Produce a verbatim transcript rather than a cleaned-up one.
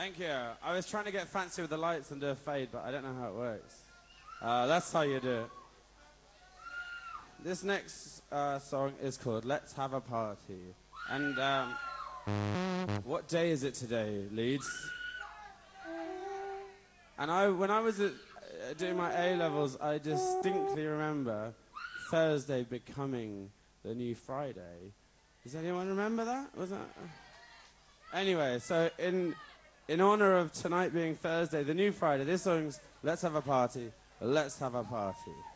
Thank you. I was trying to get fancy with the lights and do a fade, but I don't know how it works. Uh, that's how you do it. This next uh, song is called Let's Have a Party. And um, what day is it today, Leeds? And I, when I was at, uh, doing my A-levels, I distinctly remember Thursday becoming the new Friday. Does anyone remember that? Was that? Anyway, so in in honor of tonight being Thursday, the new Friday, this song's Let's Have a Party. Let's have a party.